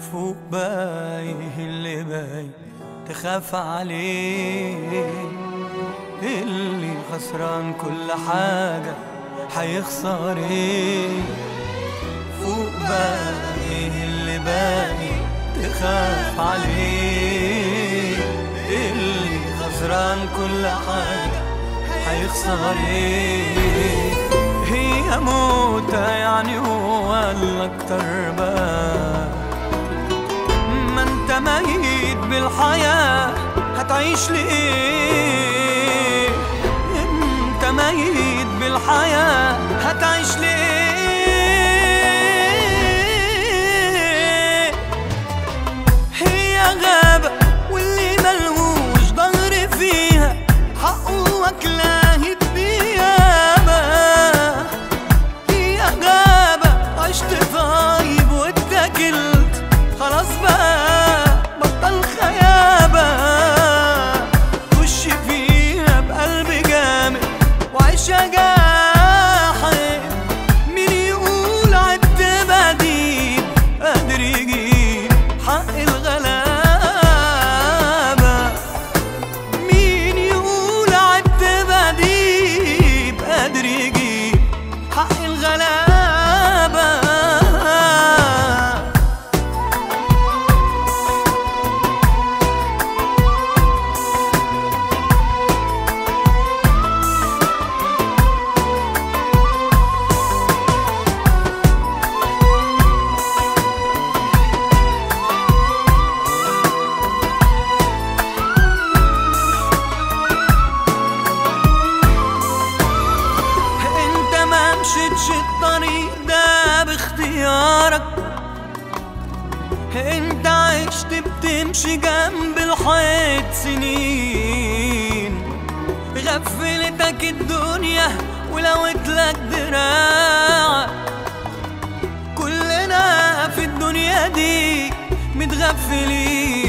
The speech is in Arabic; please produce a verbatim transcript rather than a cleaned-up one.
فوق بايه اللي باين تخاف عليه، اللي خسران كل حاجة حيخسر ايه. فوق بايه اللي باين تخاف عليه، اللي خسران كل حاجة حيخسر ايه. هي موتة يعني هو الأكتر بقى، ما انت ميت بالحياة هتعيش ليه؟ انت ميت بالحياة هتعيش ليه؟ هي غابة واللي ملهوش ضهر فيها حقه وكلاه الديابة. هي غابة عشت طيب واتكلت خلاص بقى بطل خيابة، خش فيها بقلب جامد وعيشها جاحد. مين يقول عدت بديل قادر يجيب حق الغلابة؟ مين يقول عدت بديل قادر يجيب حق الغلابة؟ مشيتش الطريق ده باختيارك، انت عشت بتمشي جنب الحيط سنين. غفلتك الدنيا ولوت لك دراعك، كلنا في الدنيا دي متغفلين.